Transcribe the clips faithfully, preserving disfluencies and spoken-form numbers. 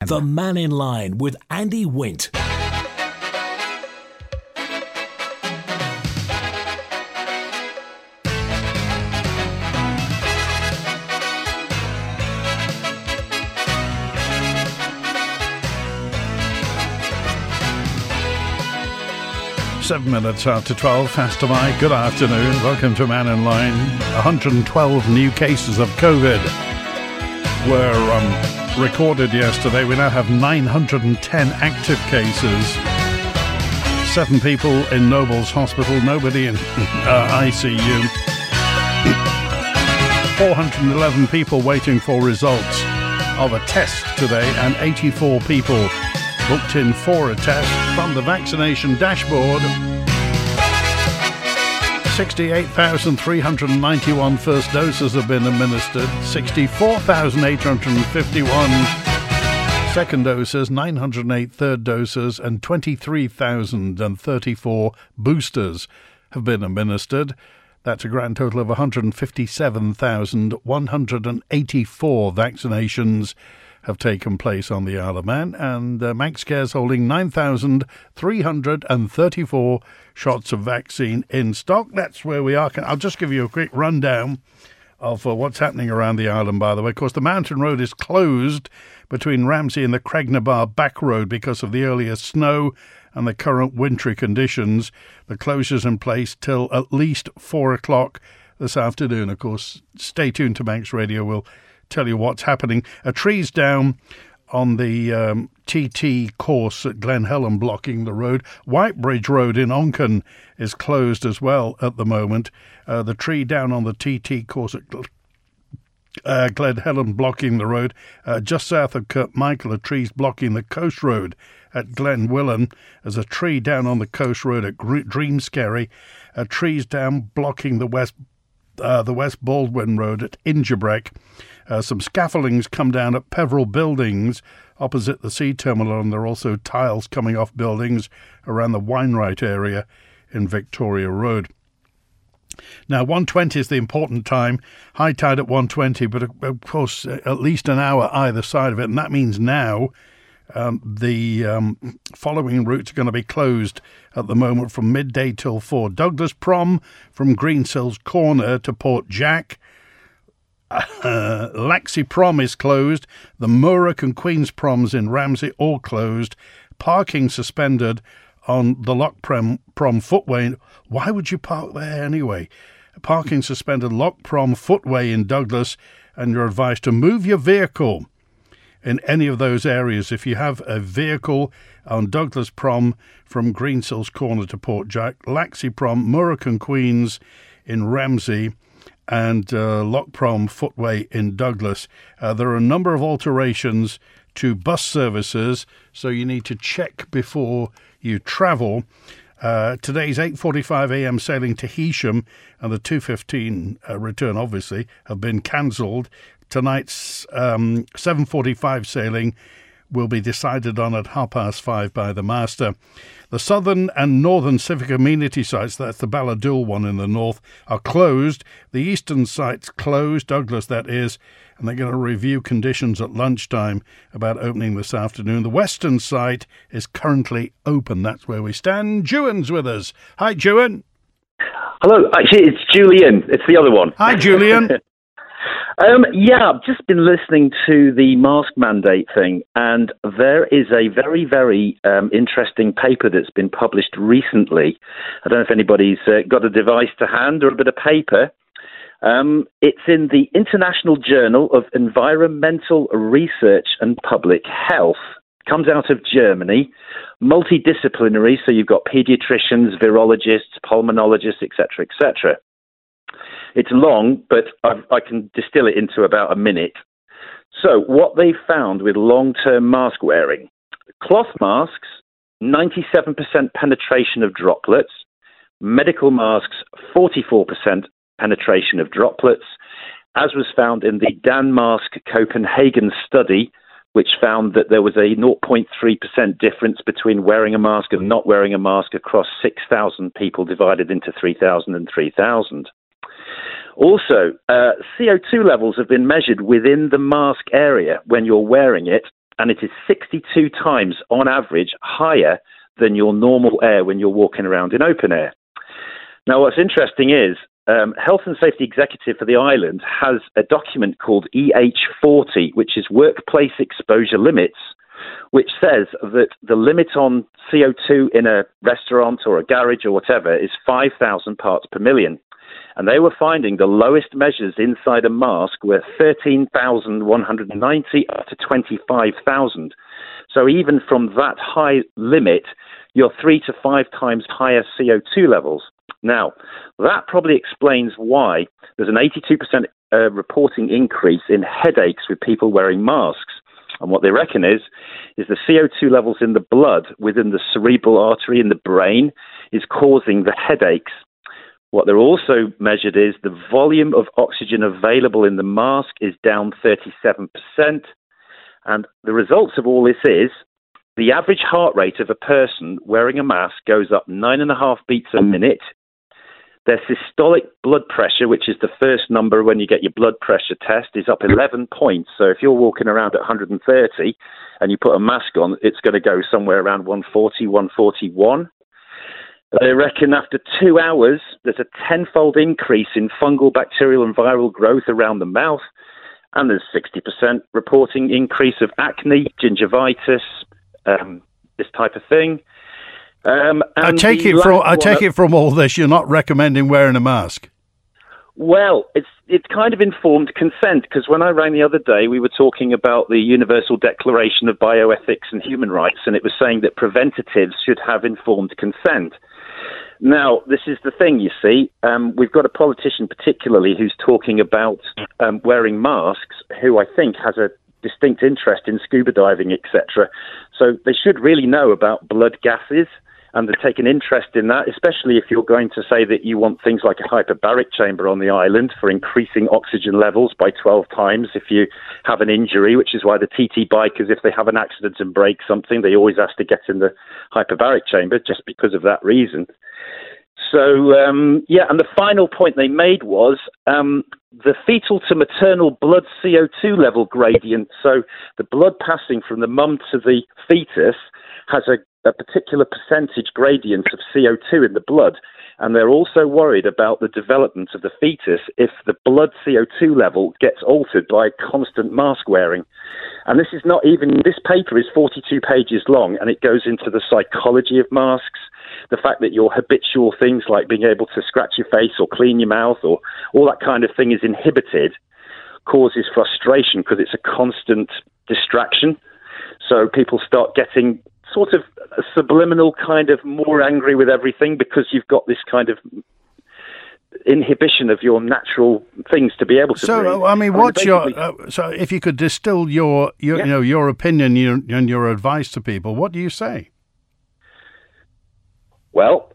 The Man in Line with Andy Wint. Seven minutes after twelve, fast to my good afternoon. Welcome to Man in Line. one hundred twelve new cases of COVID were um, recorded yesterday. We now have nine hundred ten active cases. Seven people in Nobles Hospital, nobody in uh, I C U. four hundred eleven people waiting for results of a test today, and eighty-four people booked in for a test. From the vaccination dashboard, sixty-eight thousand three hundred ninety-one first doses have been administered, sixty-four thousand eight hundred fifty-one second doses, nine hundred eight third doses, and twenty-three thousand thirty-four boosters have been administered. That's a grand total of one hundred fifty-seven thousand one hundred eighty-four vaccinations have taken place on the Isle of Man, and uh, MaxCare's holding nine thousand three hundred thirty-four shots of vaccine in stock. That's where we are. I'll just give you a quick rundown of uh, what's happening around the island, by the way. Of course, the mountain road is closed between Ramsey and the Craignabar back road because of the earlier snow and the current wintry conditions. The closure's in place till at least four o'clock this afternoon. Of course, stay tuned to Manx Radio. We'll tell you what's happening. A tree's down on the um, T T course at Glen Helen, blocking the road. Whitebridge Road in Onken is closed as well at the moment. Uh, the tree down on the T T course at uh, Glen Helen blocking the road. Uh, just south of Kirkmichael, a tree's blocking the coast road at Glen Willen. There's a tree down on the coast road at Dreamskerry. A tree's down blocking the west uh, the West Baldwin Road at Ingerbreck. Uh, some scaffoldings come down at Peveril Buildings opposite the sea terminal, and there are also tiles coming off buildings around the Winewright area in Victoria Road. Now, one twenty is the important time, high tide at one twenty, but of course at least an hour either side of it, and that means now um, the um, following routes are going to be closed at the moment from midday till four. Douglas Prom from Greensills Corner to Port Jack. Uh, Laxey Prom is closed. The Murrock and Queen's Proms in Ramsey all closed. Parking suspended on the Loch Prom, Prom footway. Why would you park there anyway? Parking suspended Loch Prom footway in Douglas, and you're advised to move your vehicle in any of those areas. If you have a vehicle on Douglas Prom from Greensills Corner to Port Jack, Laxey Prom, Murrock and Queen's in Ramsey, and uh, Loch Prom footway in Douglas. Uh, there are a number of alterations to bus services, so you need to check before you travel. Uh, today's eight forty-five a.m. sailing to Heysham and the two fifteen uh, return, obviously, have been cancelled. Tonight's um, seven forty-five sailing will be decided on at half past five by the master. The southern and northern civic amenity sites, that's the Balladool one in the north, are closed. The eastern site's closed, Douglas that is, and they're going to review conditions at lunchtime about opening this afternoon. The western site is currently open. That's where we stand. Julian's with us. Hi, Julian. Hello. Actually, it's Julian. It's the other one. Hi, Julian. Um, yeah, I've just been listening to the mask mandate thing, and there is a very, very um, interesting paper that's been published recently. I don't know if anybody's uh, got a device to hand or a bit of paper. Um, it's in the International Journal of Environmental Research and Public Health. Comes out of Germany, multidisciplinary, so you've got pediatricians, virologists, pulmonologists, et cetera, et cetera. It's long, but I, I can distill it into about a minute. So what they found with long-term mask wearing, cloth masks, ninety-seven percent penetration of droplets, medical masks, forty-four percent penetration of droplets, as was found in the Danmark Copenhagen study, which found that there was a zero point three percent difference between wearing a mask and not wearing a mask across six thousand people divided into three thousand and three thousand. Also, uh, C O two levels have been measured within the mask area when you're wearing it, and it is sixty-two times on average higher than your normal air when you're walking around in open air. Now, what's interesting is um, Health and Safety Executive for the island has a document called E H forty, which is Workplace Exposure Limits, which says that the limit on C O two in a restaurant or a garage or whatever is five thousand parts per million. And they were finding the lowest measures inside a mask were thirteen thousand one hundred ninety up to twenty-five thousand. So even from that high limit, you're three to five times higher C O two levels. Now, that probably explains why there's an eighty-two percent uh, reporting increase in headaches with people wearing masks. And what they reckon is, is the C O two levels in the blood within the cerebral artery in the brain is causing the headaches. What they're also measured is the volume of oxygen available in the mask is down thirty-seven percent. And the results of all this is the average heart rate of a person wearing a mask goes up nine and a half beats a minute. Their systolic blood pressure, which is the first number when you get your blood pressure test, is up eleven points. So if you're walking around at one hundred thirty and you put a mask on, it's going to go somewhere around one forty, one forty-one. They reckon after two hours, there's a tenfold increase in fungal, bacterial and viral growth around the mouth. And there's sixty percent reporting increase of acne, gingivitis, um, this type of thing. Um, I take it from I take it from all this, you're not recommending wearing a mask. Well, it's it's kind of informed consent, because when I rang the other day, we were talking about the Universal Declaration of Bioethics and Human Rights, and it was saying that preventatives should have informed consent. Now, this is the thing, you see. Um, we've got a politician particularly who's talking about um, wearing masks, who I think has a distinct interest in scuba diving, et cetera. So they should really know about blood gases, and they take an interest in that, especially if you're going to say that you want things like a hyperbaric chamber on the island for increasing oxygen levels by twelve times if you have an injury, which is why the T T bikers, if they have an accident and break something, they always ask to get in the hyperbaric chamber just because of that reason. So, um, yeah, and the final point they made was um, the fetal to maternal blood C O two level gradient. So the blood passing from the mum to the fetus has a, a particular percentage gradient of C O two in the blood. And they're also worried about the development of the fetus if the blood C O two level gets altered by constant mask wearing. And this is not even, this paper is forty-two pages long, and it goes into the psychology of masks, the fact that your habitual things like being able to scratch your face or clean your mouth or all that kind of thing is inhibited, causes frustration because it's a constant distraction. So people start getting sort of a subliminal kind of more angry with everything because you've got this kind of inhibition of your natural things to be able to so breathe. I mean, what's your uh, so if you could distill your, your yeah. you know your opinion your, and your advice to people, what do you say? Well,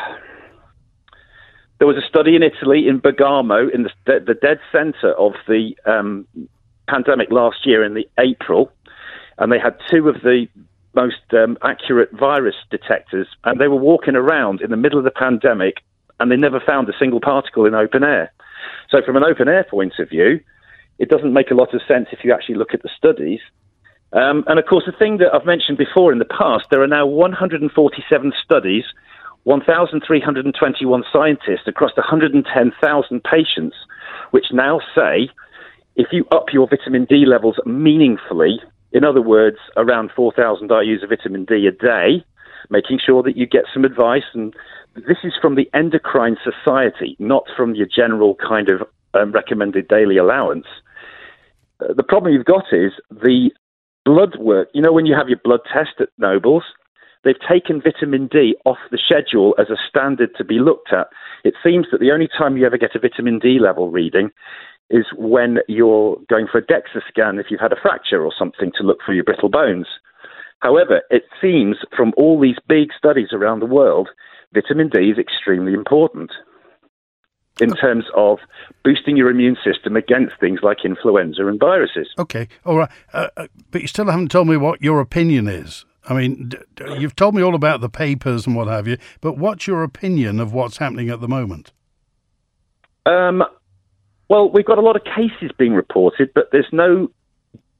there was a study in Italy in Bergamo in the, the dead center of the um, pandemic last year in the April, and they had two of the most um, accurate virus detectors, and they were walking around in the middle of the pandemic, and they never found a single particle in open air. So from an open air point of view, it doesn't make a lot of sense if you actually look at the studies. Um, and of course, the thing that I've mentioned before in the past, there are now one hundred forty-seven studies, one thousand three hundred twenty-one scientists across one hundred ten thousand patients, which now say if you up your vitamin D levels meaningfully, in other words, around four thousand I U's of vitamin D a day, making sure that you get some advice. And this is from the Endocrine Society, not from your general kind of um, recommended daily allowance. Uh, the problem you've got is the blood work. You know, when you have your blood test at Nobles, they've taken vitamin D off the schedule as a standard to be looked at. It seems that the only time you ever get a vitamin D level reading is when you're going for a DEXA scan if you've had a fracture or something to look for your brittle bones. However, it seems from all these big studies around the world, vitamin D is extremely important in terms of boosting your immune system against things like influenza and viruses. Okay, all right. Uh, but you still haven't told me what your opinion is. I mean, d- d- you've told me all about the papers and what have you, but what's your opinion of what's happening at the moment? Um, well, we've got a lot of cases being reported, but there's no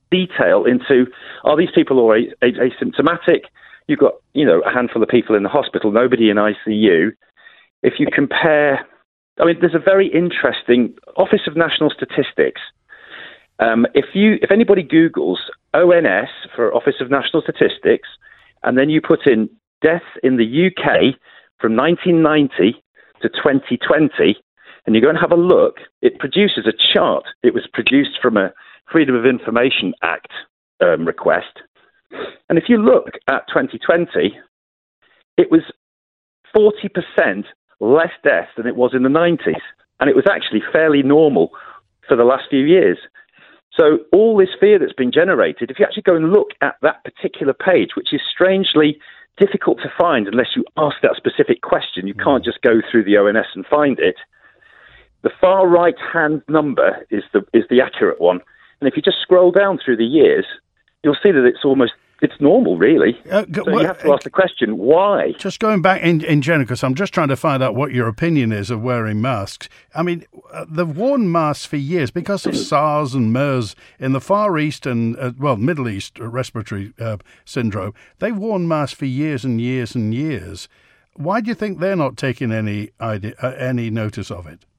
detail into, are these people all a- a- asymptomatic? You've got, you know, a handful of people in the hospital, nobody in I C U. If you compare, I mean, there's a very interesting Office of National Statistics. Um, if you, if anybody Googles O N S for Office of National Statistics, and then you put in deaths in the U K from nineteen ninety to twenty twenty, and you go and have a look, it produces a chart. It was produced from a Freedom of Information Act um, request. And if you look at twenty twenty, it was forty percent less deaths than it was in the nineties. And it was actually fairly normal for the last few years. So all this fear that's been generated, if you actually go and look at that particular page, which is strangely difficult to find unless you ask that specific question, you can't just go through the O N S and find it. The far right-hand number is the is the accurate one. And if you just scroll down through the years, you'll see that it's almost, it's normal, really. Uh, go, so you have to ask the question, why? Just going back in, in general, because I'm just trying to find out what your opinion is of wearing masks. I mean, uh, they've worn masks for years because of SARS and MERS in the Far East and, uh, well, Middle East respiratory uh, syndrome. They've worn masks for years and years and years. Why do you think they're not taking any idea, uh, any notice of it?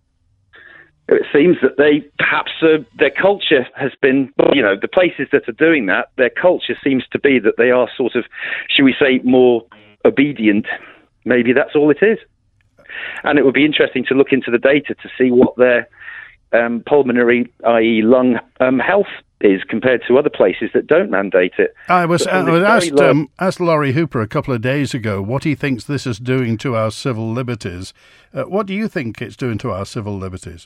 It seems that they perhaps uh, their culture has been, you know, the places that are doing that, their culture seems to be that they are sort of, should we say, more obedient. Maybe that's all it is. And it would be interesting to look into the data to see what their um, pulmonary, that is lung um, health is compared to other places that don't mandate it. I was, I was asked, um, asked Laurie Hooper a couple of days ago what he thinks this is doing to our civil liberties. Uh, what do you think it's doing to our civil liberties?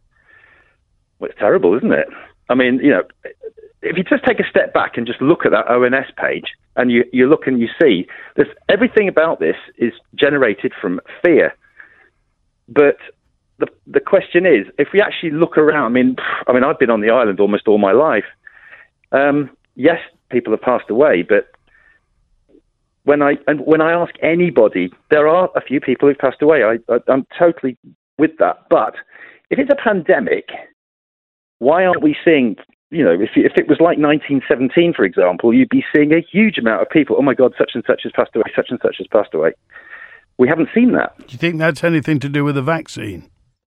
Well, it's terrible, isn't it? I mean, you know, if you just take a step back and just look at that O N S page, and you, you look and you see, there's, everything about this is generated from fear. But the the question is, if we actually look around, I mean, I mean, I've been on the island almost all my life. Um, yes, people have passed away, but when I and when I ask anybody, there are a few people who've passed away. I, I I'm totally with that. But if it's a pandemic, why aren't we seeing, you know, if if it was like nineteen seventeen, for example, you'd be seeing a huge amount of people, oh my God, such and such has passed away, such and such has passed away. We haven't seen that. Do you think that's anything to do with the vaccine?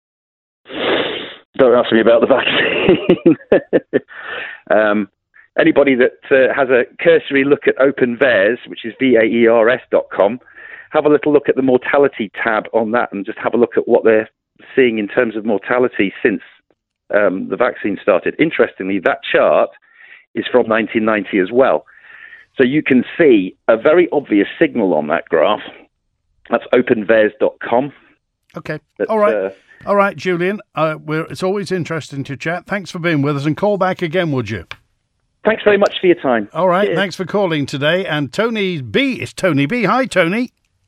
Don't ask me about the vaccine. um, anybody that uh, has a cursory look at Open V A E R S, which is V A E R S dot com, have a little look at the mortality tab on that and just have a look at what they're seeing in terms of mortality since Um, the vaccine started. Interestingly, that chart is from nineteen ninety as well. So you can see a very obvious signal on that graph. That's open V A E R S dot com. Okay. But, All right. Uh, All right, Julian. Uh, we're, it's always interesting to chat. Thanks for being with us, and call back again, would you? Thanks very much for your time. All right. Cheers. Thanks for calling today. And Tony B. It's Tony B. Hi, Tony.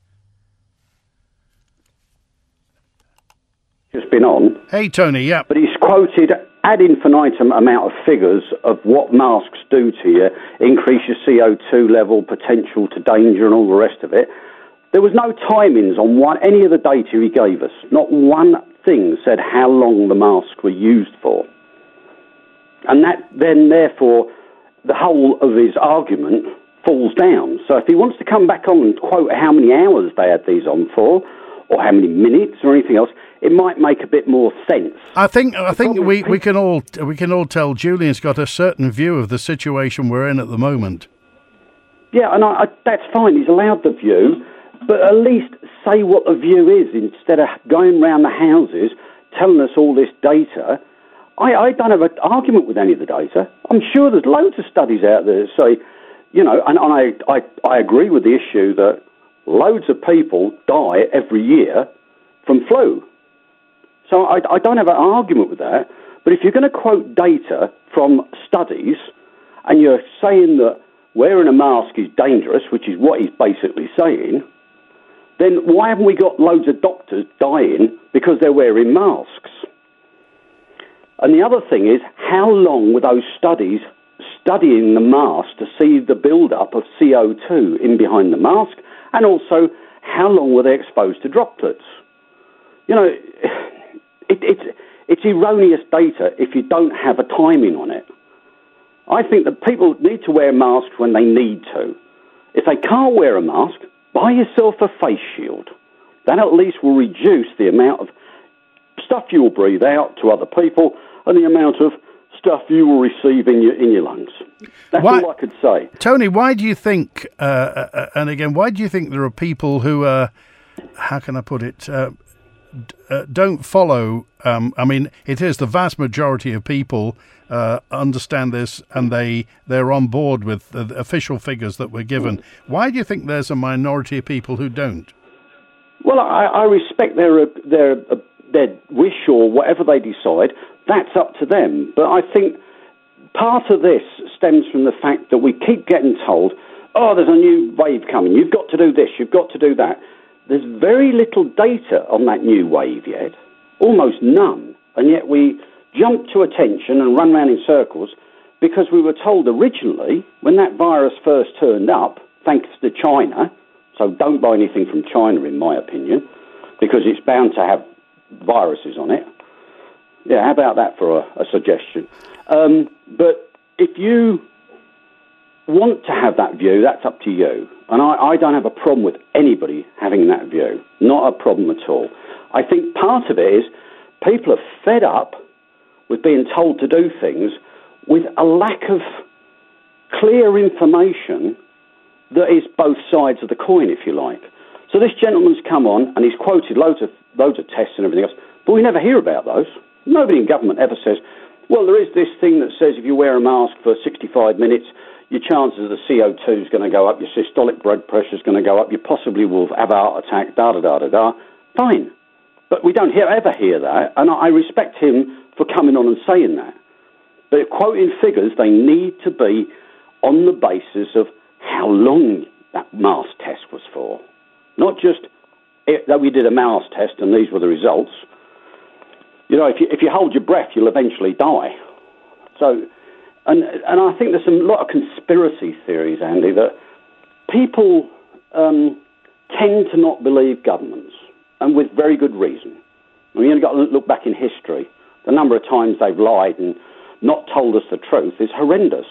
Just been on. Hey, Tony, yeah. But he's quoted ad infinitum amount of figures of what masks do to you, increase your C O two level, potential to danger and all the rest of it. There was no timings on one, any of the data he gave us. Not one thing said how long the masks were used for. And that then, therefore, the whole of his argument falls down. So if he wants to come back on and quote how many hours they had these on for, or how many minutes or anything else, it might make a bit more sense. I think I think we, we can all we can all tell Julian's got a certain view of the situation we're in at the moment. Yeah, and I, I, that's fine. He's allowed the view, but at least say what the view is instead of going round the houses telling us all this data. I, I don't have an argument with any of the data. I'm sure there's loads of studies out there that say, you know, and, and I, I I agree with the issue that loads of people die every year from flu. So I, I don't have an argument with that. But if you're going to quote data from studies and you're saying that wearing a mask is dangerous, which is what he's basically saying, then why haven't we got loads of doctors dying because they're wearing masks? And the other thing is, how long were those studies studying the mask to see the build-up of C O two in behind the mask? And also, how long were they exposed to droplets? You know, it, it's, it's erroneous data if you don't have a timing on it. I think that people need to wear masks when they need to. If they can't wear a mask, buy yourself a face shield. That at least will reduce the amount of stuff you will breathe out to other people and the amount of stuff you will receive in your in your lungs. That's why, all I could say. Tony, why do you think, uh, uh, and again, why do you think there are people who, uh, how can I put it, uh, d- uh, don't follow, um, I mean, it is the vast majority of people uh, understand this and they, they're on board with the official figures that were given. Why do you think there's a minority of people who don't? Well, I, I respect their, their, their wish or whatever they decide. That's up to them. But I think part of this stems from the fact that we keep getting told, oh, there's a new wave coming. You've got to do this. You've got to do that. There's very little data on that new wave yet, almost none. And yet we jump to attention and run around in circles because we were told originally when that virus first turned up, thanks to China, so don't buy anything from China in my opinion, because it's bound to have viruses on it. Yeah, how about that for a, a suggestion? Um, but if you want to have that view, that's up to you. And I, I don't have a problem with anybody having that view. Not a problem at all. I think part of it is people are fed up with being told to do things with a lack of clear information that is both sides of the coin, if you like. So this gentleman's come on and he's quoted loads of loads of tests and everything else, but we never hear about those. Nobody in government ever says, well, there is this thing that says if you wear a mask for sixty-five minutes, your chances of the C O two is going to go up, your systolic blood pressure is going to go up, you possibly will have a heart attack, da-da-da-da-da. Fine. But we don't hear, ever hear that, and I respect him for coming on and saying that. But quoting figures, they need to be on the basis of how long that mask test was for. Not just it, that we did a mask test and these were the results. You know, if you, if you hold your breath, you'll eventually die. So, and and I think there's a lot of conspiracy theories, Andy, that people um, tend to not believe governments, and with very good reason. I mean, you've got to look back in history. The number of times they've lied and not told us the truth is horrendous.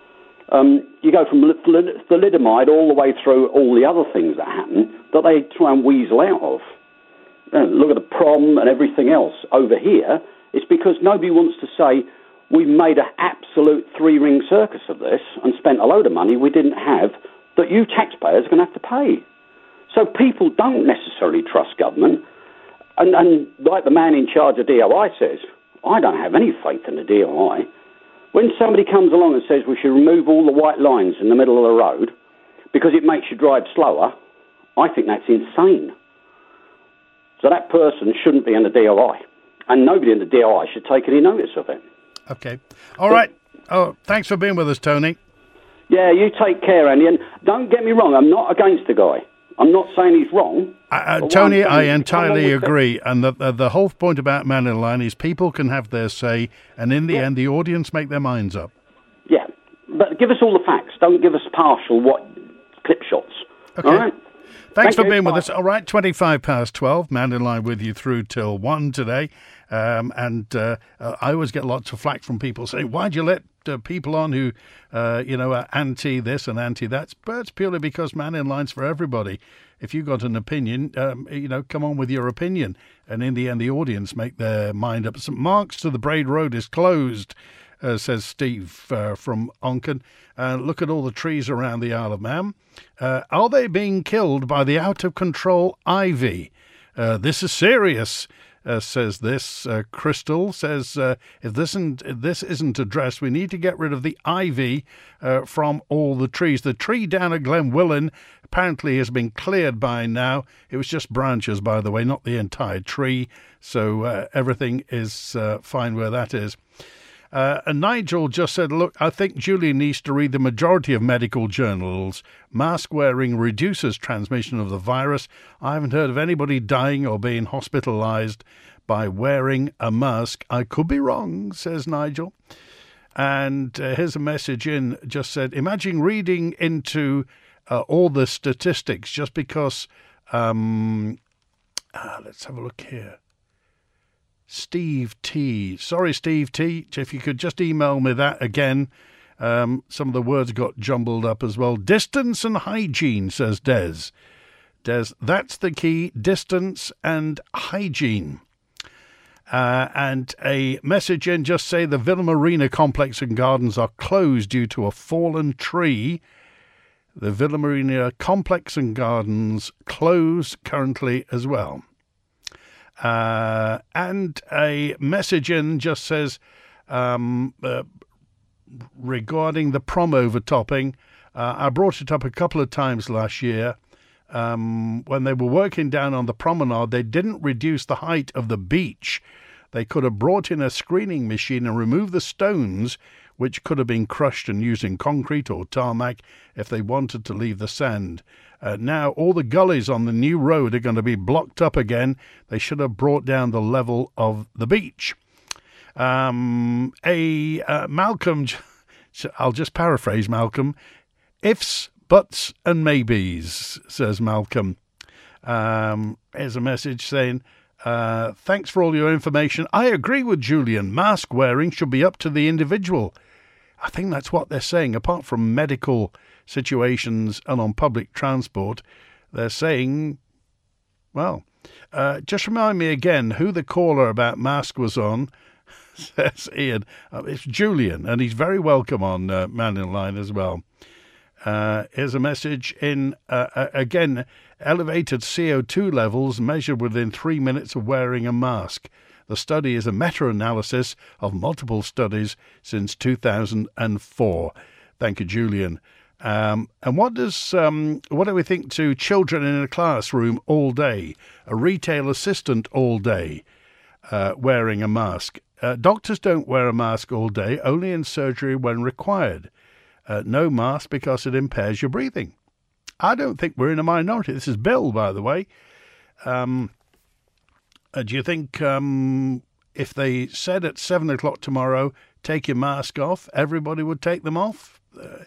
Um, you go from thalidomide all the way through all the other things that happen that they try and weasel out of. You know, look at the prom and everything else over here. It's because nobody wants to say we made an absolute three-ring circus of this and spent a load of money we didn't have that you taxpayers are going to have to pay. So people don't necessarily trust government. And, and like the man in charge of D O I says, I don't have any faith in the D O I. When somebody comes along and says we should remove all the white lines in the middle of the road because it makes you drive slower, I think that's insane. So that person shouldn't be in the D O I. And nobody in the D O I should take any notice of it. Okay. All right. Oh, thanks for being with us, Tony. Yeah, you take care, Andy. And don't get me wrong, I'm not against the guy. I'm not saying he's wrong. Uh, Tony, I entirely agree. The... And the, the the whole point about Man in Line is people can have their say, and in the yeah. end, the audience make their minds up. Yeah, but give us all the facts. Don't give us partial what clip shots. Okay. All right? Thanks Thank for you. being Bye. with us. All right, twenty-five past twelve. Man in Line with you through till one today. Um, and uh, uh, I always get lots of flack from people saying, why'd you let uh, people on who, uh, you know, are anti this and anti that? But it's purely because Man in Line's for everybody. If you've got an opinion, um, you know, come on with your opinion. And in the end, the audience make their mind up. Saint Mark's to the Braid Road is closed, uh, says Steve uh, from Onken. Uh, look at all the trees around the Isle of Man. Uh, are they being killed by the out-of-control ivy? Uh, this is serious. Uh, says this. Uh, Crystal says, uh, if this isn't, if this isn't addressed, we need to get rid of the ivy uh, from all the trees. The tree down at Glenwillan apparently has been cleared by now. It was just branches, by the way, not the entire tree. So uh, everything is uh, fine where that is. Uh, and Nigel just said, look, I think Julian needs to read the majority of medical journals. Mask wearing reduces transmission of the virus. I haven't heard of anybody dying or being hospitalised by wearing a mask. I could be wrong, says Nigel. And uh, here's a message in, just said, imagine reading into uh, all the statistics just because, um, uh, let's have a look here. Steve T. Sorry, Steve T. If you could just email me that again. Um, some of the words got jumbled up as well. Distance and hygiene, says Des. Des, that's the key, distance and hygiene. Uh, and a message in, just say the Villa Marina complex and gardens are closed due to a fallen tree. The Villa Marina complex and gardens closed currently as well. Uh, and a message in just says um, uh, regarding the prom overtopping, uh, I brought it up a couple of times last year. Um, when they were working down on the promenade, they didn't reduce the height of the beach. They could have brought in a screening machine and removed the stones, which could have been crushed and used in concrete or tarmac if they wanted to leave the sand. Uh, now all the gullies on the new road are going to be blocked up again. They should have brought down the level of the beach. Um, a uh, Malcolm, I'll just paraphrase Malcolm, ifs, buts and maybes, says Malcolm. Um, here's a message saying, uh, thanks for all your information. I agree with Julian. Mask wearing should be up to the individual. I think that's what they're saying. Apart from medical situations and on public transport, they're saying, well, uh, just remind me again who the caller about mask was on, says Ian. Uh, it's Julian, and he's very welcome on uh, Man in Line as well. Uh, here's a message in, uh, uh, again, elevated C O two levels measured within three minutes of wearing a mask. The study is a meta-analysis of multiple studies since two thousand four. Thank you, Julian. Um, and what does um, what do we think to children in a classroom all day, a retail assistant all day, uh, wearing a mask? Uh, doctors don't wear a mask all day, only in surgery when required. Uh, no mask because it impairs your breathing. I don't think we're in a minority. This is Bill, by the way. Um, uh, do you think um, if they said at seven o'clock tomorrow, take your mask off, everybody would take them off? Uh,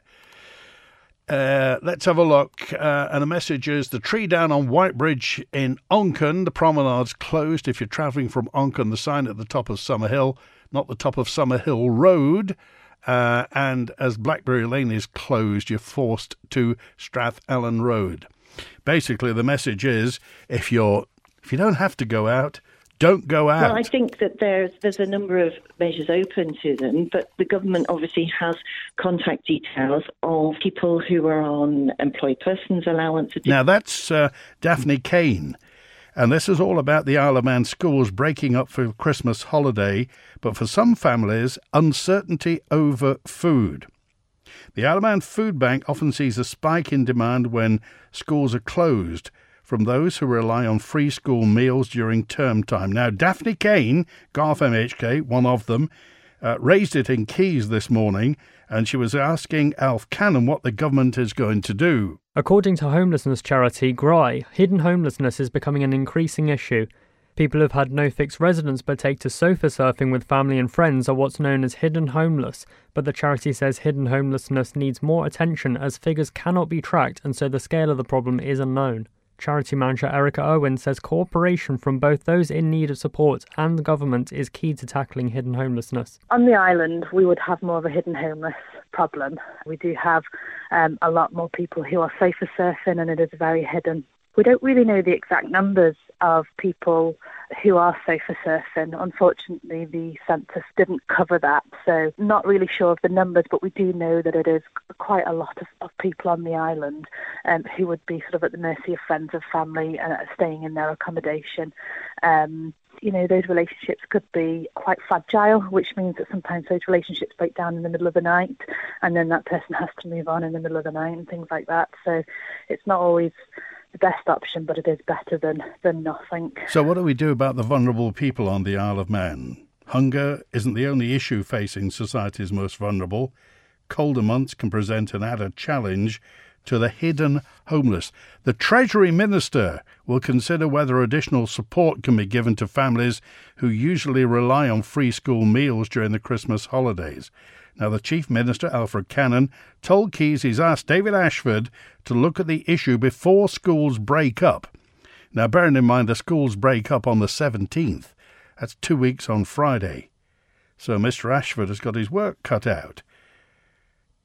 uh, let's have a look. Uh, and the message is, the tree down on Whitebridge in Onchan. The promenade's closed if you're travelling from Onchan. The sign at the top of Summerhill, not the top of Summerhill Road. Uh, and as Blackberry Lane is closed, you're forced to Strathallan Road. Basically, the message is, if you're if you don't have to go out, don't go out. Well, I think that there's there's a number of measures open to them, but the government obviously has contact details of people who are on employed persons allowance. Now, that's uh, Daphne Kane. And this is all about the Isle of Man schools breaking up for Christmas holiday, but for some families, uncertainty over food. The Isle of Man Food Bank often sees a spike in demand when schools are closed from those who rely on free school meals during term time. Now, Daphne Kane, Garth M H K, one of them, uh, raised it in Keys this morning, and she was asking Alf Cannon what the government is going to do. According to homelessness charity G R I, hidden homelessness is becoming an increasing issue. People who've had no fixed residence but take to sofa surfing with family and friends are what's known as hidden homeless, but the charity says hidden homelessness needs more attention as figures cannot be tracked and so the scale of the problem is unknown. Charity manager Erica Owen says cooperation from both those in need of support and the government is key to tackling hidden homelessness. On the island, we would have more of a hidden homeless problem. We do have um, a lot more people who are sofa surfing, and it is very hidden. We don't really know the exact numbers of people who are sofa surfing. Unfortunately, the census didn't cover that, so not really sure of the numbers, but we do know that it is quite a lot of, of people on the island um, who would be sort of at the mercy of friends or family uh, staying in their accommodation. Um, you know, those relationships could be quite fragile, which means that sometimes those relationships break down in the middle of the night, and then that person has to move on in the middle of the night and things like that. So it's not always the best option, but it is better than, than nothing. So what do we do about the vulnerable people on the Isle of Man? Hunger isn't the only issue facing society's most vulnerable. Colder months can present an added challenge to the hidden homeless. The Treasury Minister will consider whether additional support can be given to families who usually rely on free school meals during the Christmas holidays. Now, the Chief Minister, Alfred Cannon, told Keys he's asked David Ashford to look at the issue before schools break up. Now, bearing in mind the schools break up on the seventeenth, that's two weeks on Friday. So Mister Ashford has got his work cut out.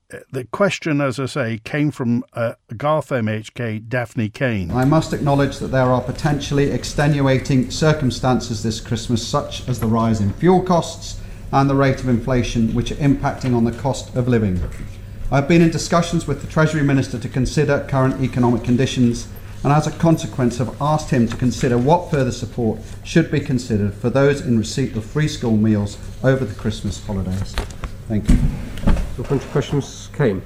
the question, as I say, came from uh, Garth M H K, Daphne Kane. I must acknowledge that there are potentially extenuating circumstances this Christmas, such as the rise in fuel costs and the rate of inflation, which are impacting on the cost of living. I've been in discussions with the Treasury Minister to consider current economic conditions, and as a consequence have asked him to consider what further support should be considered for those in receipt of free school meals over the Christmas holidays. Thank you. A bunch of questions came.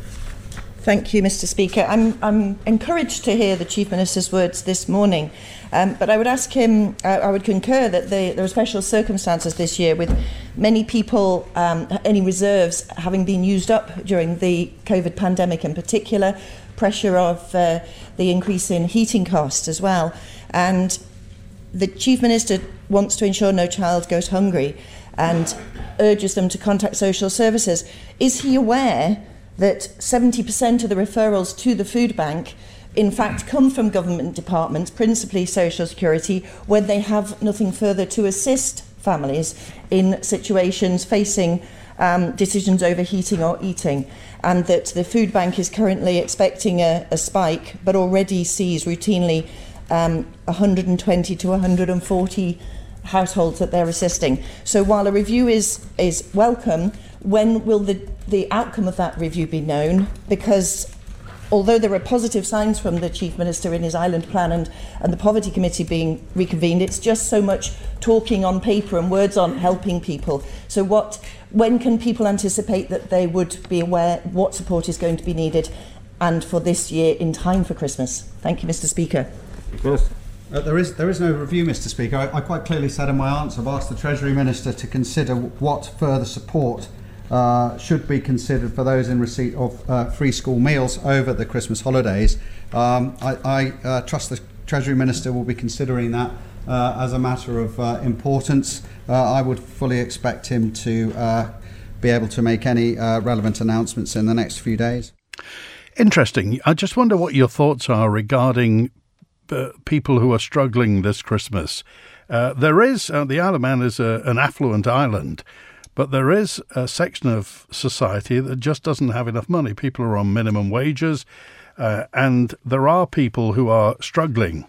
Thank you, Mister Speaker. I'm, I'm encouraged to hear the Chief Minister's words this morning, um, but I would ask him, uh, I would concur that the, there are special circumstances this year with many people, um, any reserves having been used up during the COVID pandemic in particular, pressure of uh, the increase in heating costs as well. And the Chief Minister wants to ensure no child goes hungry and urges them to contact social services. Is he aware that seventy percent of the referrals to the food bank in fact come from government departments, principally Social Security, when they have nothing further to assist families in situations facing um, decisions over heating or eating, and that the food bank is currently expecting a, a spike but already sees routinely um, one hundred twenty to one hundred forty households that they're assisting. So while a review is is welcome, when will the, the outcome of that review be known? Because although there are positive signs from the Chief Minister in his Island Plan and, and the Poverty Committee being reconvened, it's just so much talking on paper and words on helping people. So what, when can people anticipate that they would be aware what support is going to be needed, and for this year in time for Christmas? Thank you, Mister Speaker. Minister. Uh, there is there is no review, Mister Speaker. I, I quite clearly said in my answer, I've asked the Treasury Minister to consider what further support uh, should be considered for those in receipt of uh, free school meals over the Christmas holidays. Um, I, I uh, trust the Treasury Minister will be considering that uh, as a matter of uh, importance. Uh, I would fully expect him to uh, be able to make any uh, relevant announcements in the next few days. Interesting. I just wonder what your thoughts are regarding Uh, people who are struggling this Christmas. Uh, there is, uh, the Isle of Man is a, an affluent island, but there is a section of society that just doesn't have enough money. People are on minimum wages, uh, and there are people who are struggling.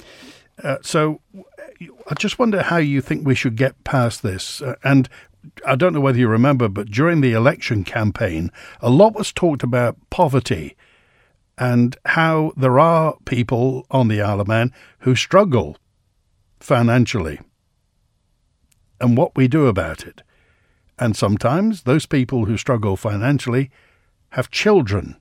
Uh, so I just wonder how you think we should get past this. Uh, and I don't know whether you remember, but during the election campaign, a lot was talked about poverty and how there are people on the Isle of Man who struggle financially and what we do about it. And sometimes those people who struggle financially have children,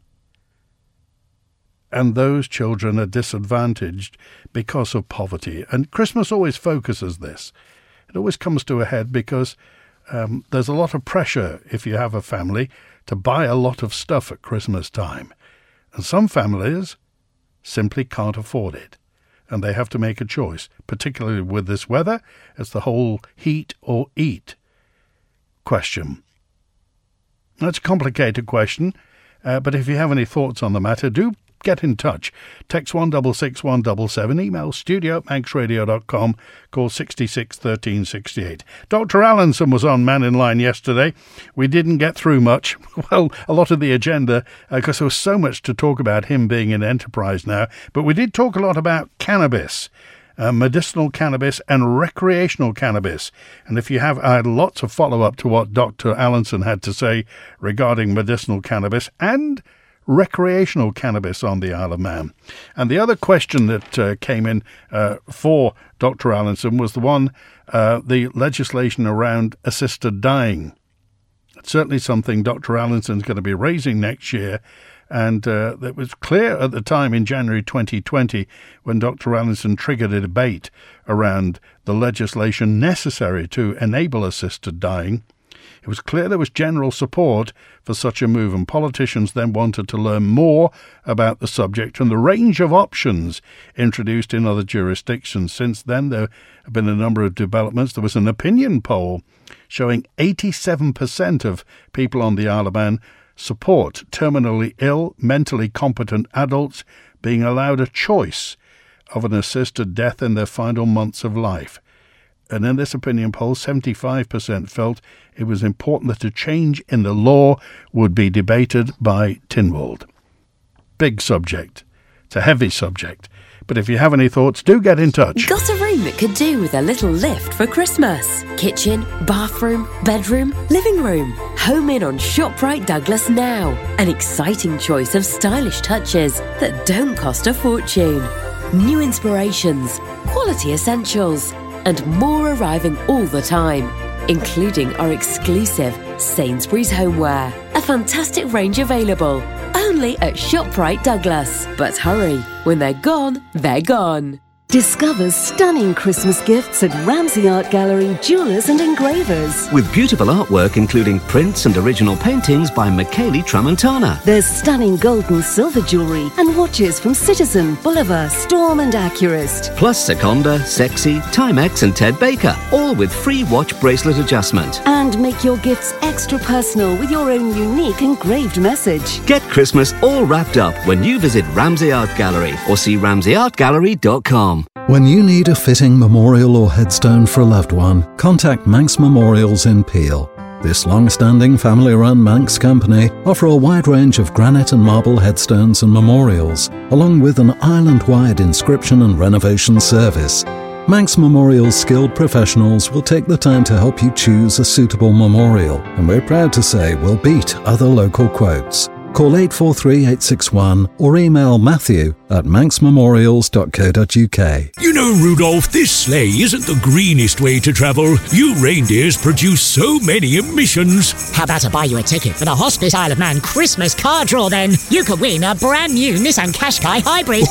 and those children are disadvantaged because of poverty. And Christmas always focuses this. It always comes to a head because um, there's a lot of pressure if you have a family to buy a lot of stuff at Christmas time. And some families simply can't afford it, and they have to make a choice, particularly with this weather. It's the whole heat or eat question. That's a complicated question, uh, but if you have any thoughts on the matter, do get in touch. Text one six six one seven seven, email studio at manx radio dot com, call sixty-six thirteen sixty-eight. Doctor Allinson was on Man in Line yesterday. We didn't get through much, well, a lot of the agenda, because uh, there was so much to talk about him being in Enterprise now, but we did talk a lot about cannabis, uh, medicinal cannabis and recreational cannabis. And if you have, I had lots of follow-up to what Doctor Allinson had to say regarding medicinal cannabis and recreational cannabis on the Isle of Man. And the other question that uh, came in uh, for Doctor Allinson was the one, uh, the legislation around assisted dying. It's certainly something Doctor Allinson's going to be raising next year, and uh, it was clear at the time in January twenty twenty when Doctor Allinson triggered a debate around the legislation necessary to enable assisted dying. It was clear there was general support for such a move, and politicians then wanted to learn more about the subject and the range of options introduced in other jurisdictions. Since then, there have been a number of developments. There was an opinion poll showing eighty-seven percent of people on the Isle of Man support terminally ill, mentally competent adults being allowed a choice of an assisted death in their final months of life. And in this opinion poll, seventy-five percent felt it was important that a change in the law would be debated by Tynwald. Big subject. It's a heavy subject. But if you have any thoughts, do get in touch. Got a room that could do with a little lift for Christmas? Kitchen, bathroom, bedroom, living room. Home in on ShopRite Douglas now. An exciting choice of stylish touches that don't cost a fortune. New inspirations, quality essentials, and more arriving all the time, including our exclusive Sainsbury's Homeware. A fantastic range available, only at ShopRite Douglas. But hurry, when they're gone, they're gone. Discover stunning Christmas gifts at Ramsey Art Gallery Jewellers and Engravers. With beautiful artwork including prints and original paintings by Michele Tramontana. There's stunning gold and silver jewellery and watches from Citizen, Bolivar, Storm and Accurist. Plus Seconda, Sexy, Timex and Ted Baker, all with free watch bracelet adjustment. And make your gifts extra personal with your own unique engraved message. Get Christmas all wrapped up when you visit Ramsey Art Gallery or see ramsey art gallery dot com. When you need a fitting memorial or headstone for a loved one, contact Manx Memorials in Peel. This long-standing family-run Manx company offer a wide range of granite and marble headstones and memorials, along with an island-wide inscription and renovation service. Manx Memorials skilled professionals will take the time to help you choose a suitable memorial, and we're proud to say we'll beat other local quotes. Call eight four three, eight six one or email Matthew at manx memorials dot co dot uk. You know, Rudolph, this sleigh isn't the greenest way to travel. You reindeers produce so many emissions. How about I buy you a ticket for the Hospice Isle of Man Christmas car draw then? You could win a brand new Nissan Qashqai Hybrid.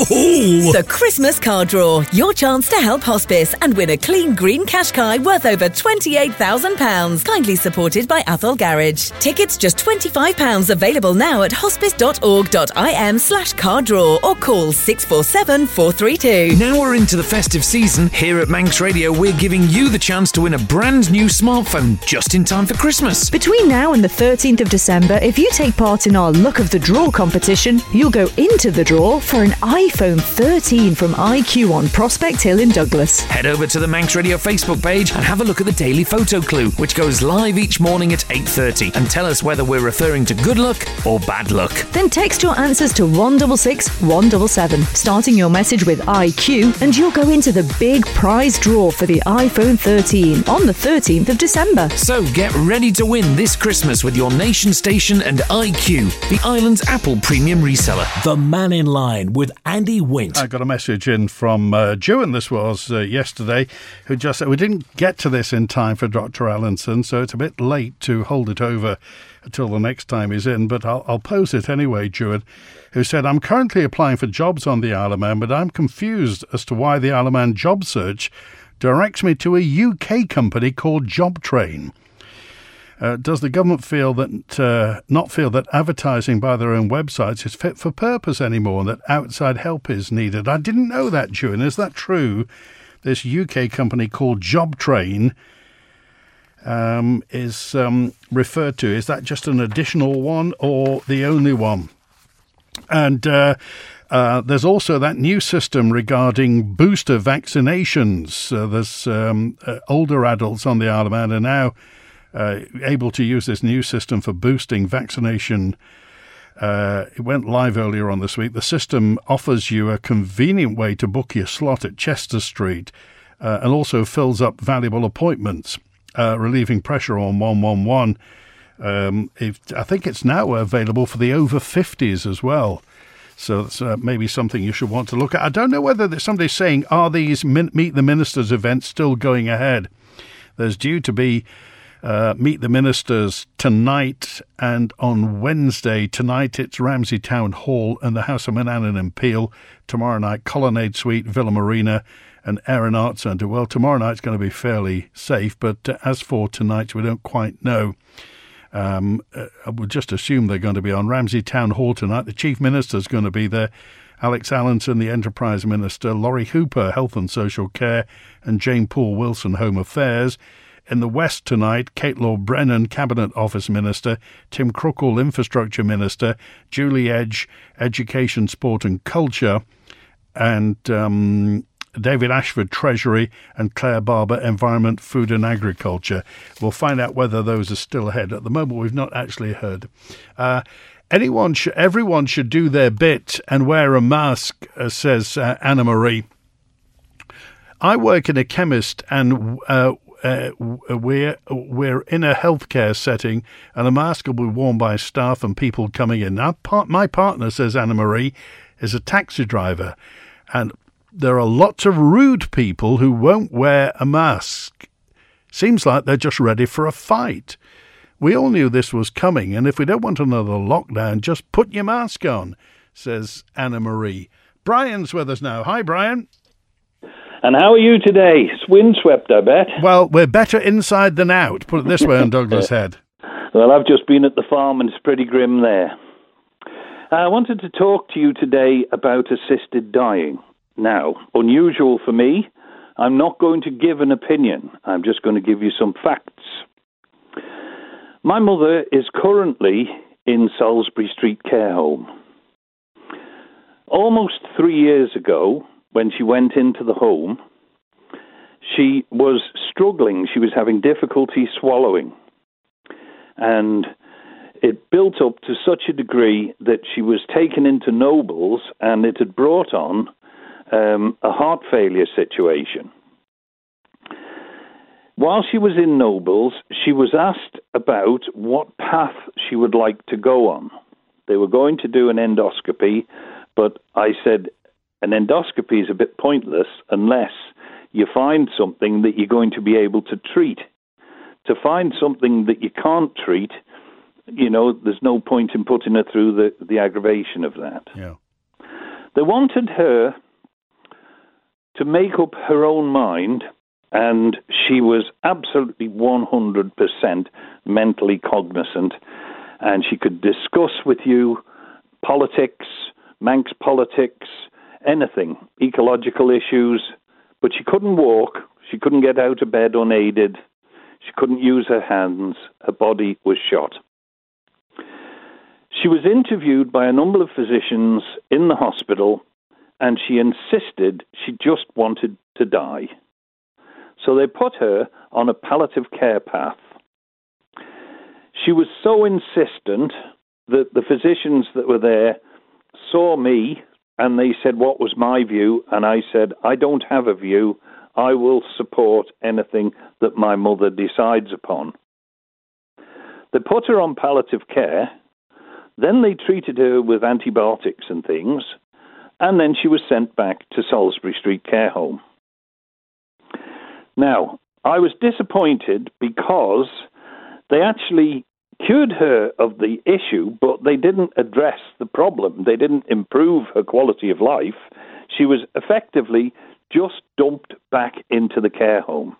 The Christmas car draw. Your chance to help Hospice and win a clean green Qashqai worth over twenty-eight thousand pounds. Kindly supported by Athol Garage. Tickets just twenty-five pounds, available now at hospice dot org dot im slash car draw or call six four seven, four three two. Now we're into the festive season. Here at Manx Radio, we're giving you the chance to win a brand new smartphone just in time for Christmas. Between now and the thirteenth of December, if you take part in our Luck of the Draw competition, you'll go into the draw for an iPhone thirteen from I Q on Prospect Hill in Douglas. Head over to the Manx Radio Facebook page and have a look at the daily photo clue, which goes live each morning at eight thirty, and tell us whether we're referring to good luck or bad luck. Then text your answers to one six six, one seven seven, starting your message with I Q, and you'll go into the big prize draw for the iPhone thirteen on the thirteenth of December. So get ready to win this Christmas with your Nation Station and I Q, the island's Apple premium reseller. The Man in Line with Andy Wint. I got a message in from uh, Jewin, this was uh, yesterday, who just said we didn't get to this in time for Doctor Allinson, so it's a bit late to hold it over until the next time he's in, but I'll, I'll pose it anyway, Jewin, who said, I'm currently applying for jobs on the Isle of Man, but I'm confused as to why the Isle of Man job search directs me to a U K company called JobTrain. Uh, does the government feel that uh, not feel that advertising by their own websites is fit for purpose anymore and that outside help is needed? I didn't know that, Jewin. Is that true? This U K company called JobTrain Um, is um, referred to. Is that just an additional one or the only one? And uh, uh, there's also that new system regarding booster vaccinations. Uh, there's um, uh, older adults on the Isle of Man are now uh, able to use this new system for boosting vaccination. Uh, it went live earlier on this week. The system offers you a convenient way to book your slot at Chester Street uh, and also fills up valuable appointments. Uh, relieving pressure on one one one. Um, if, I think it's now available for the over fifties as well. So that's uh, maybe something you should want to look at. I don't know whether there's somebody's saying, are these min- Meet the Ministers events still going ahead? There's due to be uh, Meet the Ministers tonight and on Wednesday. Tonight it's Ramsey Town Hall and the House of Manannan in Peel. Tomorrow night, Colonnade Suite, Villa Marina and Erin Arts Centre. Well, tomorrow night's going to be fairly safe, but uh, as for tonight, we don't quite know. Um, uh, I would just assume they're going to be on Ramsey Town Hall tonight. The Chief Minister's going to be there. Alex Allinson, the Enterprise Minister, Laurie Hooper, Health and Social Care, and Jane Poole Wilson, Home Affairs. In the West tonight, Kate Law-Brennan, Cabinet Office Minister, Tim Crookall, Infrastructure Minister, Julie Edge, Education, Sport and Culture, and um, David Ashford, Treasury, and Claire Barber, Environment, Food and Agriculture. We'll find out whether those are still ahead. At the moment, we've not actually heard. Uh, anyone, sh- everyone should do their bit and wear a mask, uh, says uh, Anna Marie. I work in a chemist and uh, uh, we're, we're in a healthcare setting, and a mask will be worn by staff and people coming in. Now, part, my partner, says Anna Marie, is a taxi driver, and there are lots of rude people who won't wear a mask. Seems like they're just ready for a fight. We all knew this was coming, and if we don't want another lockdown, just put your mask on, says Anna Marie. Brian's with us now. Hi, Brian. And how are you today? Windswept, I bet. Well, we're better inside than out, put it this way on Douglas Head. Well, I've just been at the farm and it's pretty grim there. I wanted to talk to you today about assisted dying. Now, unusual for me, I'm not going to give an opinion. I'm just going to give you some facts. My mother is currently in Salisbury Street Care Home. Almost three years ago, when she went into the home, she was struggling. She was having difficulty swallowing. And it built up to such a degree that she was taken into Nobles, and it had brought on um, a heart failure situation. While she was in Nobles, she was asked about what path she would like to go on. They were going to do an endoscopy, but I said, an endoscopy is a bit pointless unless you find something that you're going to be able to treat. To find something that you can't treat, you know, there's no point in putting her through the, the aggravation of that. Yeah. They wanted her to make up her own mind, and she was absolutely one hundred percent mentally cognizant, and she could discuss with you politics, Manx politics, anything, ecological issues, but she couldn't walk, she couldn't get out of bed unaided, she couldn't use her hands, her body was shot. She was interviewed by a number of physicians in the hospital, and she insisted she just wanted to die. So they put her on a palliative care path. She was so insistent that the physicians that were there saw me, and they said, what was my view? And I said, I don't have a view. I will support anything that my mother decides upon. They put her on palliative care. Then they treated her with antibiotics and things. And then she was sent back to Salisbury Street Care Home. Now, I was disappointed because they actually cured her of the issue, but they didn't address the problem. They didn't improve her quality of life. She was effectively just dumped back into the care home.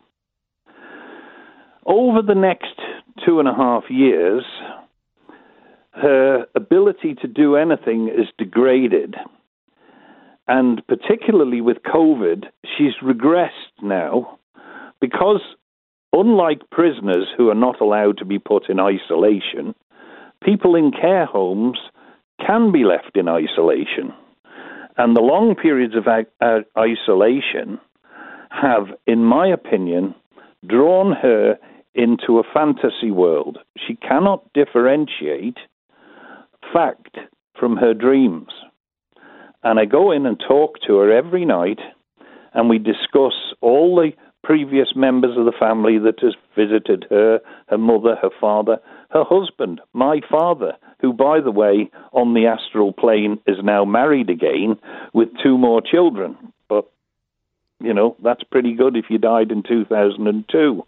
Over the next two and a half years, her ability to do anything is degraded. And particularly with COVID, she's regressed now because unlike prisoners who are not allowed to be put in isolation, people in care homes can be left in isolation. And the long periods of uh, isolation have, in my opinion, drawn her into a fantasy world. She cannot differentiate fact from her dreams. And I go in and talk to her every night, and we discuss all the previous members of the family that has visited her, her mother, her father, her husband, my father, who, by the way, on the astral plane is now married again with two more children. But, you know, that's pretty good if you died in two thousand two.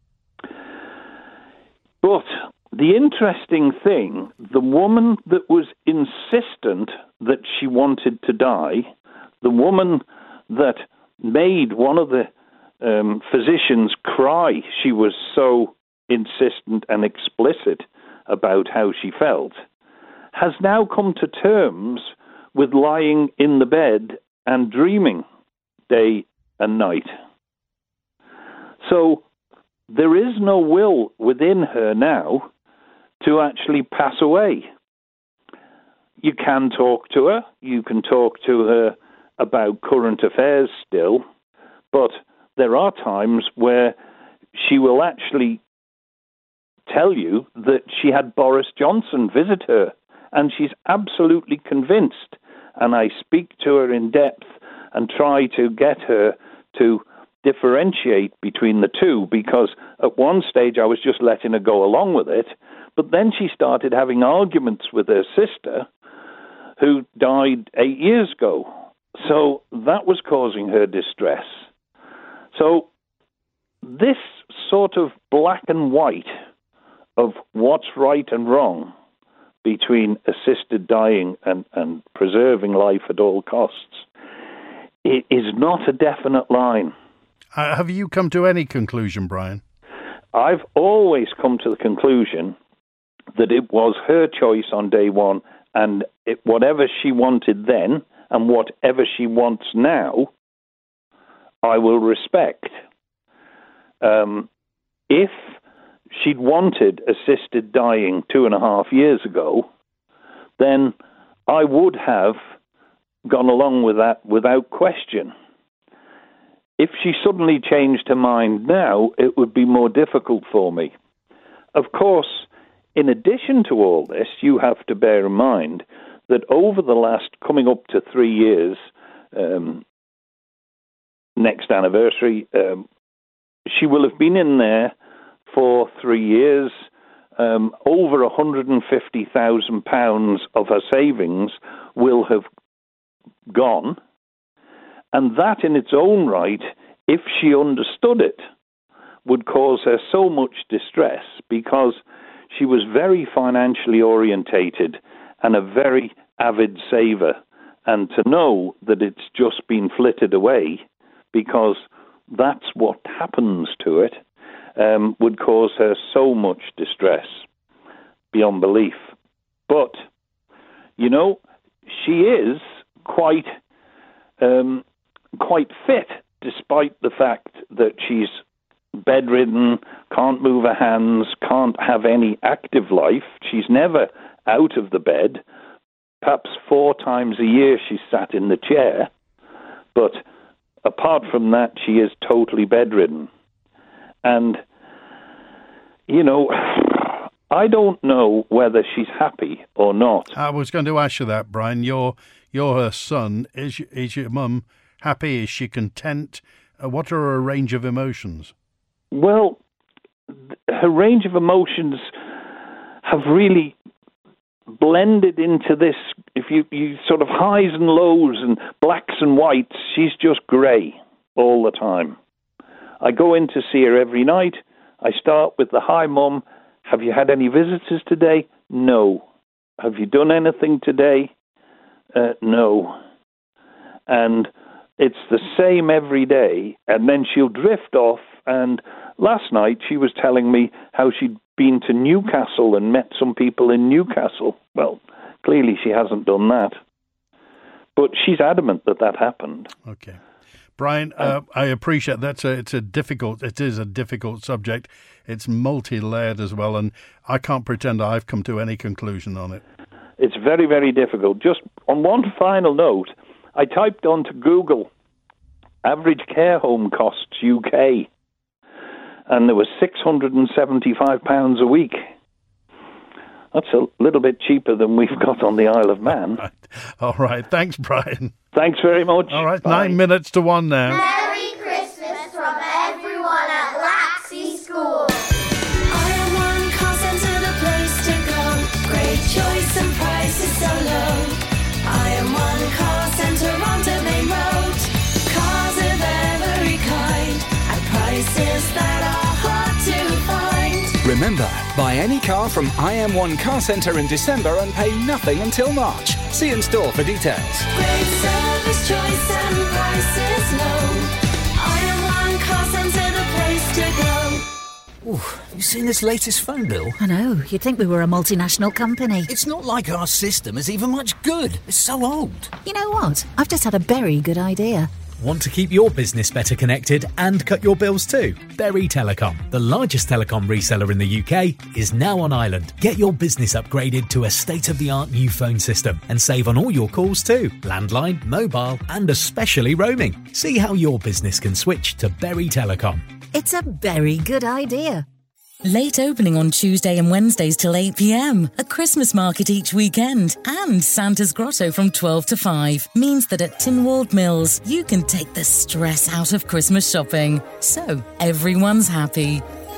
But the interesting thing, the woman that was insistent that she wanted to die, the woman that made one of the Um, physicians cry, she was so insistent and explicit about how she felt, has now come to terms with lying in the bed and dreaming day and night. So there is no will within her now to actually pass away. You can talk to her, you can talk to her about current affairs still, But there are times where she will actually tell you that she had Boris Johnson visit her, and she's absolutely convinced. And I speak to her in depth and try to get her to differentiate between the two, because at one stage I was just letting her go along with it, but then she started having arguments with her sister, who died eight years ago. So that was causing her distress. So this sort of black and white of what's right and wrong between assisted dying and, and preserving life at all costs, it is not a definite line. Uh, have you come to any conclusion, Brian? I've always come to the conclusion that it was her choice on day one, and it, whatever she wanted then and whatever she wants now, I will respect. Um, if she'd wanted assisted dying two and a half years ago, then I would have gone along with that without question. If she suddenly changed her mind now, it would be more difficult for me. Of course, in addition to all this, you have to bear in mind that over the last, coming up to three years, um, next anniversary, um, she will have been in there for three years. Um, over one hundred fifty thousand pounds of her savings will have gone. And that in its own right, if she understood it, would cause her so much distress, because she was very financially orientated and a very avid saver. And to know that it's just been flitted away because that's what happens to it, um, would cause her so much distress beyond belief. But, you know, she is quite... Um, quite fit, despite the fact that she's bedridden, can't move her hands, can't have any active life. She's never out of the bed. Perhaps four times a year she's sat in the chair. But apart from that, she is totally bedridden. And, you know, I don't know whether she's happy or not. I was going to ask you that, Brian. You're, you're her son. Is, is your mum happy? Is she content? Uh, what are her range of emotions? Well, th- her range of emotions have really blended into this. If you, you sort of highs and lows and blacks and whites, she's just grey all the time. I go in to see her every night. I start with the, "Hi, Mum, have you had any visitors today?" "No." "Have you done anything today?" Uh, "No." And it's the same every day, and then she'll drift off. And last night she was telling me how she'd been to Newcastle and met some people in Newcastle. Well, clearly she hasn't done that. But she's adamant that that happened. Okay. Brian, uh, I appreciate that's a, it's a difficult, it is a difficult subject. It's multi-layered as well, and I can't pretend I've come to any conclusion on it. It's very, very difficult. Just on one final note, I typed onto Google average care home costs U K, and there was six hundred seventy-five pounds a week. That's a little bit cheaper than we've got on the Isle of Man. All right. All right. Thanks, Brian. Thanks very much. All right. Bye. Nine minutes to one now. Merry Christmas from everyone at Laxey School. I am one call centre, the place to go. Great choice and prices so low. I am one call centre on Domain Road. Cars of every kind at prices that are hard to find. Remember, buy any car from I M one Car Centre in December and pay nothing until March. See in store for details. Great service, choice and prices low. I am one call centre, the place to go. Ooh, have you seen this latest phone bill? I know. You'd think we were a multinational company. It's not like our system is even much good. It's so old. You know what? I've just had a very good idea. Want to keep your business better connected and cut your bills too? Berry Telecom, the largest telecom reseller in the U K, is now on Ireland. Get your business upgraded to a state-of-the-art new phone system and save on all your calls too. Landline, mobile and especially roaming. See how your business can switch to Berry Telecom. It's a very good idea. Late opening on Tuesday and Wednesdays till eight p m, a Christmas market each weekend, and Santa's Grotto from twelve to five means that at Tynwald Mills you can take the stress out of Christmas shopping. So everyone's happy.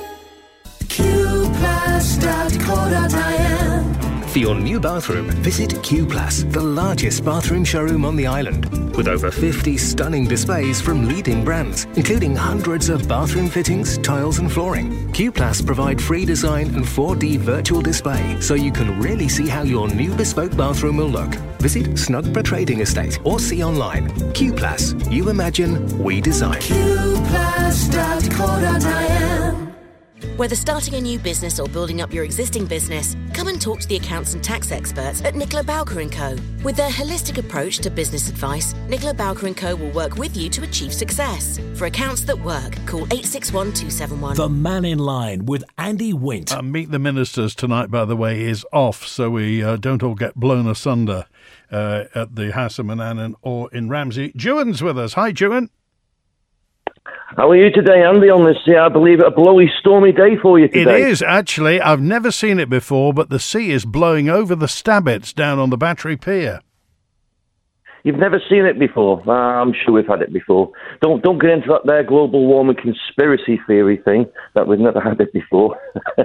q plus dot co dot i n. For your new bathroom, visit Q Plus, the largest bathroom showroom on the island, with over fifty stunning displays from leading brands, including hundreds of bathroom fittings, tiles and flooring. Q Plus provide free design and four D virtual display, so you can really see how your new bespoke bathroom will look. Visit Snugborough Trading Estate or see online. Q Plus, you imagine, we design. q plus dot co dot i n. Whether starting a new business or building up your existing business, come and talk to the accounts and tax experts at Nicola Bowker and Co. With their holistic approach to business advice, Nicola Bowker and Co. will work with you to achieve success. For accounts that work, call eight six one two seven one. The Man in Line with Andy Wint. Uh, Meet the Ministers tonight, by the way, is off, so we uh, don't all get blown asunder uh, at the Hassan and Annan or in Ramsey. Juan's with us. Hi, Juan. How are you today, Andy, on this, yeah, I believe, a blowy, stormy day for you today? It is, actually. I've never seen it before, but the sea is blowing over the Stabbits down on the Battery Pier. You've never seen it before? Uh, I'm sure we've had it before. Don't don't get into that there global warming conspiracy theory thing, that we've never had it before.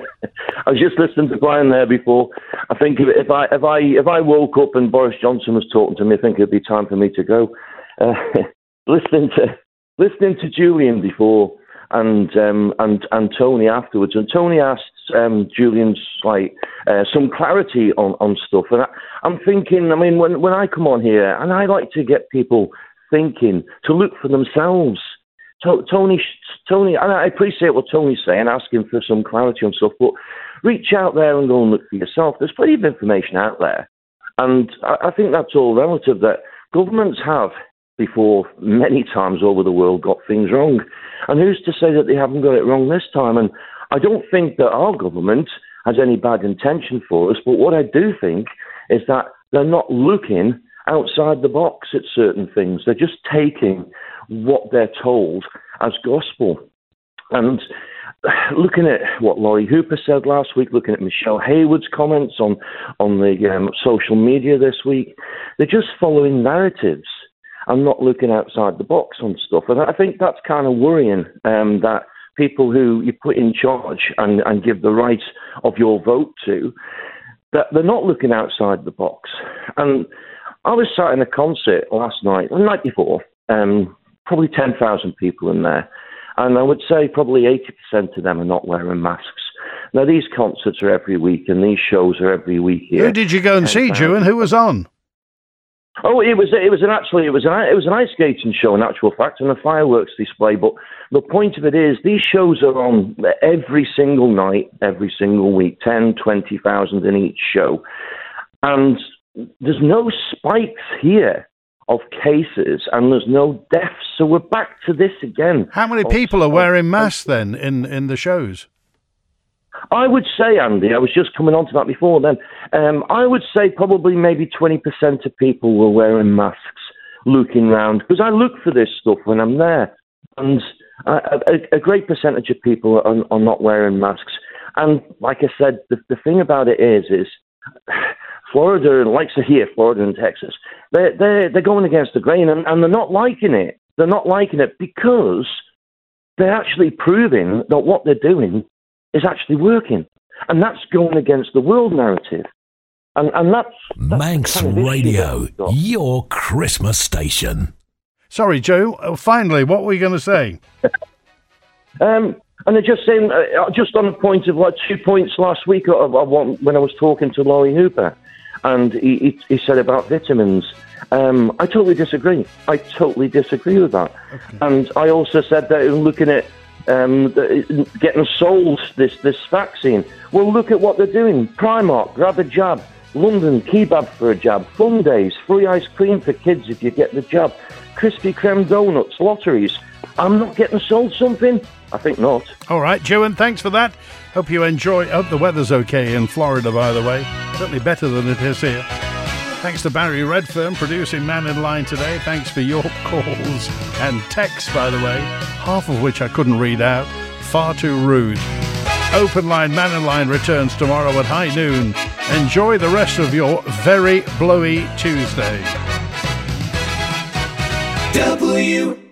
I was just listening to Brian there before. I think if, if I if I if I woke up and Boris Johnson was talking to me, I think it'd be time for me to go. Uh, listening to... Listening to Julian before and um, and and Tony afterwards, and Tony asked um, Julian's like uh, some clarity on, on stuff, and I, I'm thinking, I mean, when when I come on here, and I like to get people thinking to look for themselves. To, Tony, Tony, and I appreciate what Tony's saying, asking for some clarity on stuff, but reach out there and go and look for yourself. There's plenty of information out there, and I, I think that's all relative. That governments have. Before many times over the world got things wrong. And who's to say that they haven't got it wrong this time? And I don't think that our government has any bad intention for us, but what I do think is that they're not looking outside the box at certain things. They're just taking what they're told as gospel. And looking at what Laurie Hooper said last week, looking at Michelle Hayward's comments on, on the um, social media this week, they're just following narratives. I'm not looking outside the box on stuff. And I think that's kind of worrying, um, that people who you put in charge and, and give the right of your vote to, that they're not looking outside the box. And I was sat in a concert last night, the night before, um, probably ten thousand people in there. And I would say probably eighty percent of them are not wearing masks. Now, these concerts are every week and these shows are every week here. Who did you go and see, Juan? Who was on? Oh, it was it was an actually it was an it was an ice skating show in actual fact, and a fireworks display. But the point of it is, these shows are on every single night, every single week, ten, twenty thousand in each show, and there's no spikes here of cases, and there's no deaths. So we're back to this again. How many people are wearing masks then in in the shows? I would say, Andy, I was just coming on to that before then, um, I would say probably maybe twenty percent of people were wearing masks, looking round, because I look for this stuff when I'm there, and a, a, a great percentage of people are, are not wearing masks. And like I said, the, the thing about it is, is Florida, like here, Florida and Texas, they're, they're, they're going against the grain, and, and they're not liking it. They're not liking it because they're actually proving that what they're doing is actually working. And that's going against the world narrative. And, and that's... that's Manx kind of Radio, your Christmas station. Sorry, Joe. Uh, finally, what were you going to say? um, and they're just saying, uh, just on the point of like two points last week uh, when I was talking to Laurie Hooper, and he, he, he said about vitamins. Um, I totally disagree. I totally disagree with that. Okay. And I also said that in looking at Um, getting sold this, this vaccine. Well, look at what they're doing. Primark, grab a jab. London, kebab for a jab. Fun days, free ice cream for kids if you get the jab. Krispy Kreme donuts lotteries. I'm not getting sold something? I think not. All right, Joan, thanks for that. Hope you enjoy. Hope the weather's okay in Florida, by the way. Certainly better than it is here. Thanks to Barry Redfern producing Man in Line today. Thanks for your calls and texts, by the way, half of which I couldn't read out. Far too rude. Open Line Man in Line returns tomorrow at high noon. Enjoy the rest of your very blowy Tuesday. W